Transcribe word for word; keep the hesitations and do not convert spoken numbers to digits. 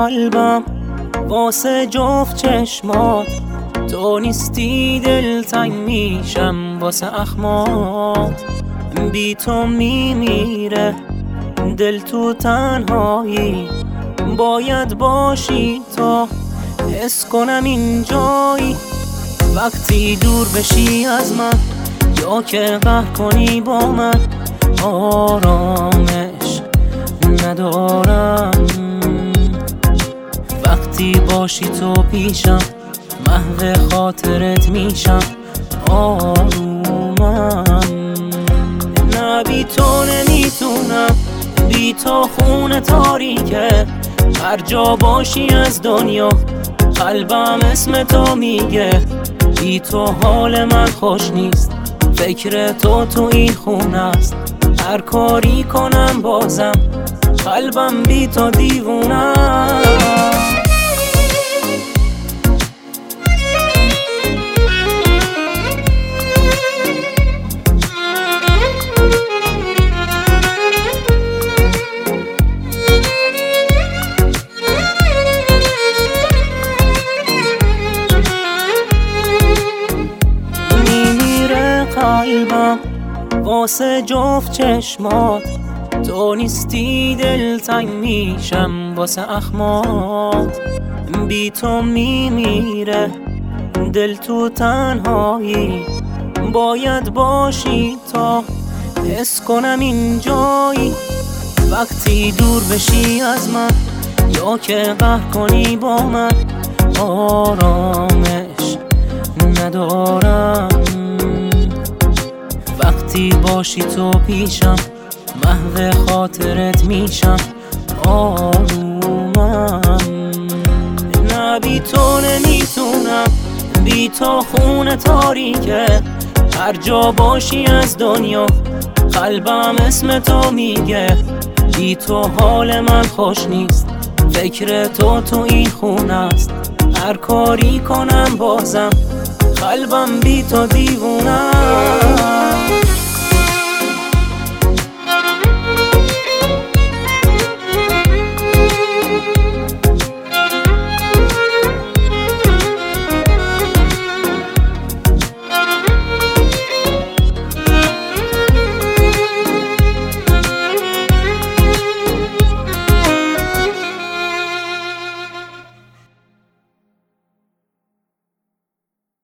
قلبم واسه جفت چشمات، تو نیستی دلتنگ میشم واسه اخمات. بی تو میمیره دل تو تنهایی، باید باشی تا حس کنم اینجایی. وقتی دور بشی از من یا که قهر کنی با من، آرامش ندارم. وقتی باشی تو پیشم محو خاطرت میشم، آرومم. نه بی تو نمیتونم، بی تو خونه تاریکه. هر جا باشی از دنیا قلبم اسم تو میگه. بی تو حال من خوش نیست، فکر تو تو این خونه است. هر کاری کنم بازم قلبم بی تو دیوونه. قلبم واسه جفت چشمات، تو نیستی دلتنگ میشم واسه اخمات. بی تو میمیره دل تو تنهایی، باید باشی تا حس کنم اینجایی. وقتی دور بشی از من یا که قهر کنی با من، آرامش ندارم. وقتی باشی تو پیشم محو خاطرت میشم، آرومم. نه بی تو نمیتونم، بی تو خونه تاریکه. هر جا باشی از دنیا قلبم اسم تو میگه. بی تو حال من خوش نیست، فکر تو تو این خونه است. هر کاری کنم بازم قلبم بی تو دیوونه.